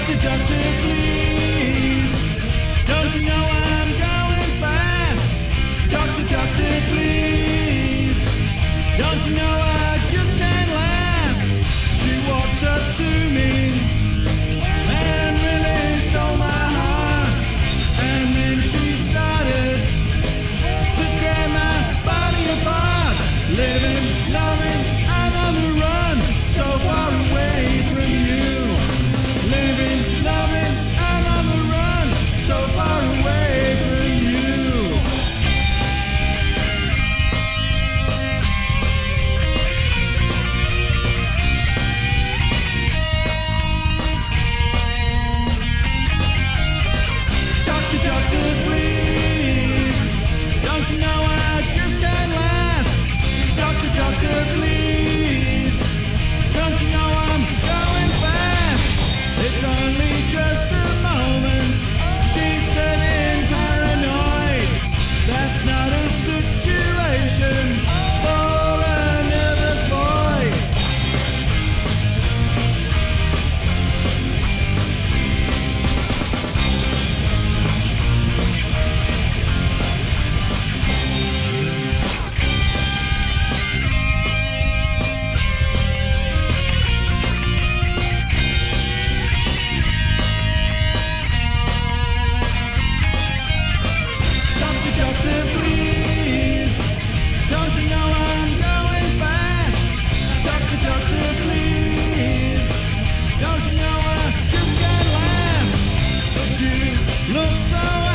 Doctor, doctor, please. Don't you know I'm going fast? Doctor, doctor, please. Don't you know I just can't last? She walked up to me and really stole my heart. And then she started to tear my body apart. Living, loving, I'm on the run, so far away from you. Living, loving, I'm on the run, so far away from you. Doctor, doctor, please. Don't you know I just can't last? Doctor, doctor, please. Don't you know I'm going fast? It's only just a moment. She's turning paranoid. That's not a situation for a nervous boy. Doctor, doctor, please. Don't you know I'm going fast? Doctor, doctor, please. Don't you know I just can't last? But you look so